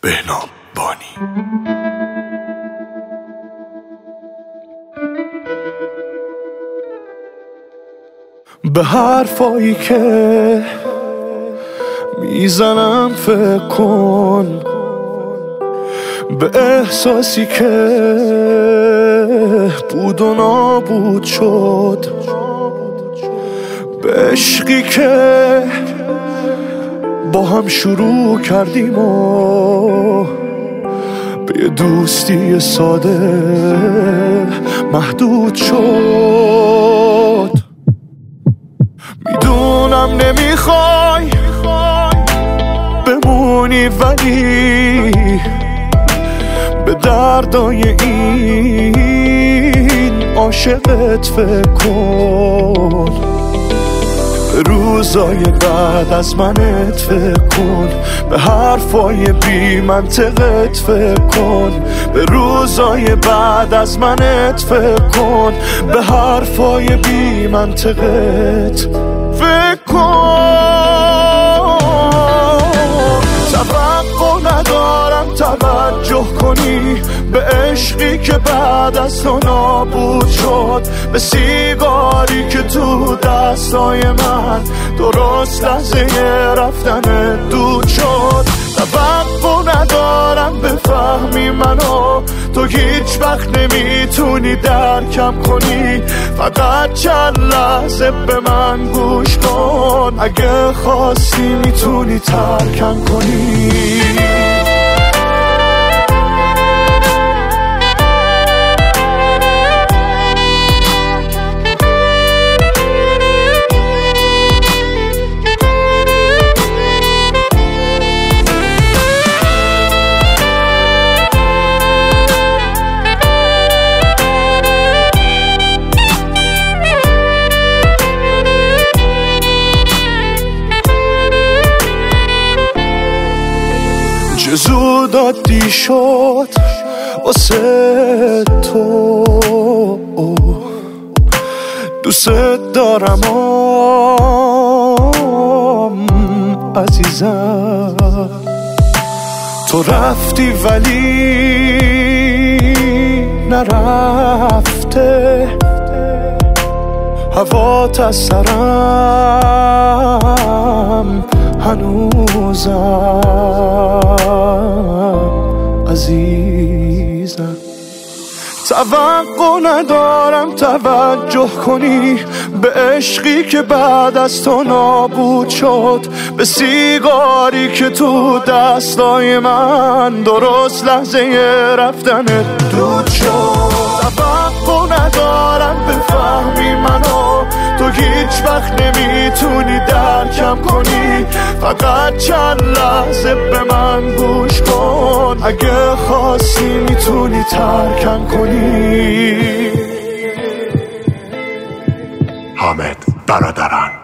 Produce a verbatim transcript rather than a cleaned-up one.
بهنام بانی. به حرفایی که میزنم فکر کن، به احساسی که بود و نابود شد، به عشقی که با هم شروع کردیم و به یه دوستی ساده محدود شد. میدونم نمیخوای بمونی، ولی به دردای این عاشقت فکر کن، به روزای بعد از منت فکر کن، به حرفای بی منطقت فکر کن، به روزای بعد از منت فکر کن، به حرفای بی منطقت فکر کن. توقع ندارم توجه کنی به عشقی که بعد از تو نابود شد، به سیگاری که تو دستای من درست لحظه رفتن دود شد. توقع ندارم بفهمی منو، تو هیچ وقت نمیتونی درکم کنی، فقط چند لحظه به من گوش کن، اگه خواستی میتونی ترکم کنی. چه زود عادی شد واسه تو، دوست دارم آم عزیزم. تو رفتی ولی نرفته، هوات از سرم هنوزم عزیزم. توقع ندارم توجه کنی به عشقی که بعد از تو نابود شد، به سیگاری که تو دستای من درست لحظه رفتن دود شد. توقع ندارم بفهمی منو، تو هیچ وقت نمیتونی درکم کنی، فقط چند لحظه به من گوش کن، اگه خواستی میتونی ترکم کنی. حامد برادران.